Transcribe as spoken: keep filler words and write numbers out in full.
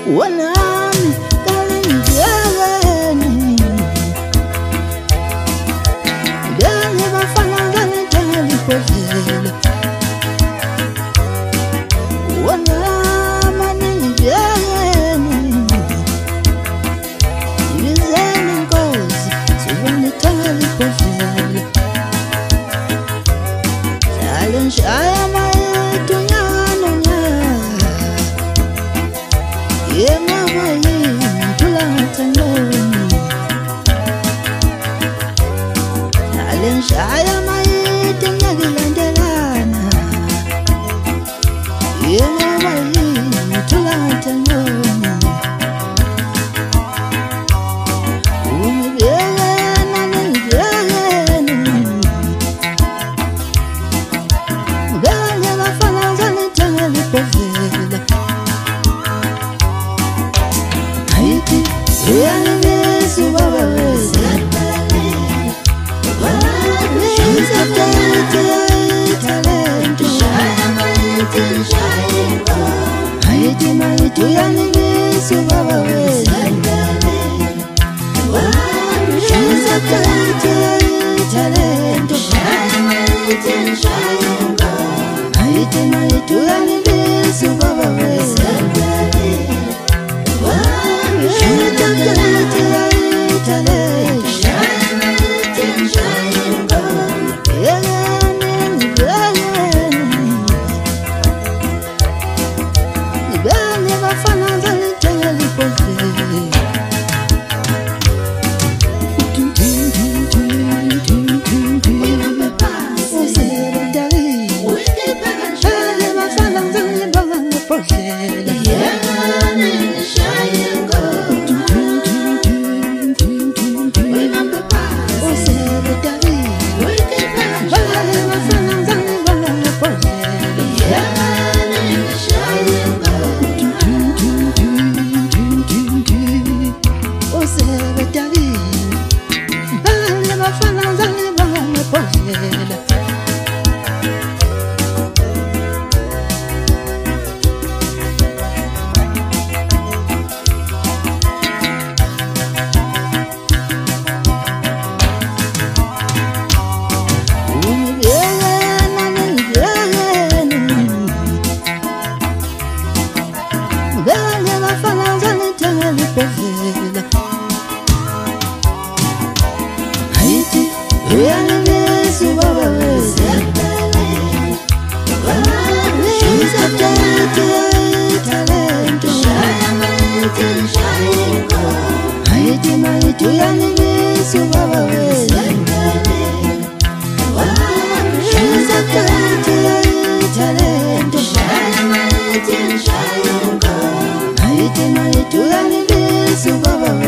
wanami kalinjeni dani bafana ngani jali pozela wanama ninjeni yizeni ngozi sivani tali pozela challenge ayama tunyano nya yema wayi tulata ngoni challenge ayama tunyagilandelana yema wayi tulata ngoni umibiyana nijeni ganya bafana ngani tali pozela Haiti, yani Yesu baba wezi She's a talent, talent Haiti, Haiti, yani Yesu baba wezi She's a talent, talent Haiti, Haiti, yani Yesu baba wezi Haiti, Haiti, yani Yesu baba